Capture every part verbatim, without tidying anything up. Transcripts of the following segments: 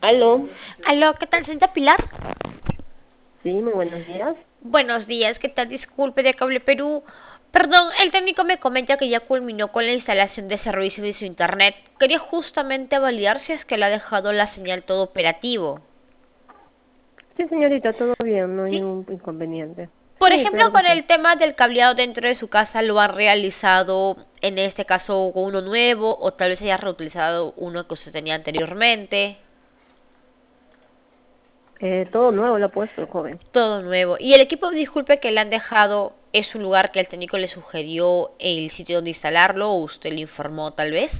Aló, Aló, ¿qué tal, señorita Pilar? sí, muy buenos días. Buenos días, ¿qué tal? Disculpe de Cable Perú. Perdón, el técnico me comenta que ya culminó con la instalación de servicio de su internet. Quería justamente validar si es que le ha dejado la señal todo operativo. Sí, señorita, todo bien, no hay ¿Sí? ningún inconveniente. Por Sí, ejemplo, claro que con sí. el tema del cableado dentro de su casa, ¿lo han realizado en este caso con uno nuevo o tal vez haya reutilizado uno que usted tenía anteriormente? Eh, todo nuevo lo ha puesto el joven. Todo nuevo. Y el equipo, disculpe, que le han dejado, ¿es un lugar que el técnico le sugirió el sitio donde instalarlo o usted le informó tal vez?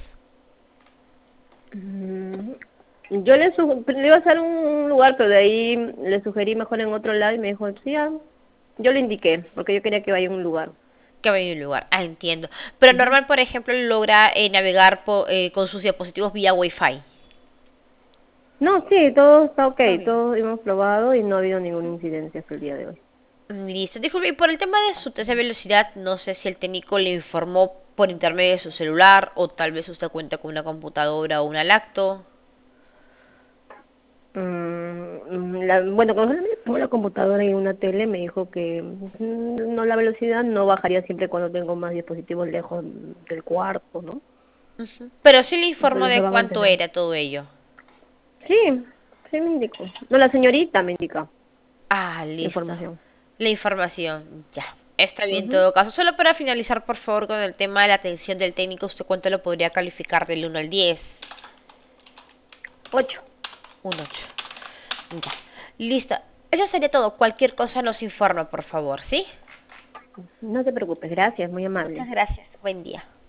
Mm, Yo le, su- le iba a hacer un lugar, pero de ahí le sugerí mejor en otro lado y me dijo, sí, ah, yo le indiqué, porque yo quería que vaya a un lugar. Que vaya a un lugar. Ah, entiendo. Pero Ujú. normal, por ejemplo, logra eh, navegar po- eh, con sus dispositivos vía Wi-Fi. No, sí, todo está ok, Todo bien. todos hemos probado y no ha habido ninguna incidencia hasta el día de hoy. Listo. Disculpe, y por el tema de su test de velocidad, no sé si el técnico le informó por intermedio de su celular o tal vez usted cuenta con una computadora o una lacto. Mm, la, bueno, cuando me pongo la computadora y una tele, me dijo que mm, no, la velocidad no bajaría siempre cuando tengo más dispositivos lejos del cuarto, ¿no? Ujú. Pero sí le informó Pero se de va a cuánto mantener. era todo ello. Sí, sí me indicó. No, la señorita me indica Ah, la listo. información. La información, ya. Está bien en Ujú. todo caso. Solo para finalizar, por favor, con el tema de la atención del técnico, ¿usted cuánto lo podría calificar del uno al diez? Ocho. Un ocho. Ya. Listo. Eso sería todo. Cualquier cosa nos informa, por favor, ¿sí? No te preocupes, gracias, muy amable. Muchas gracias. Buen día.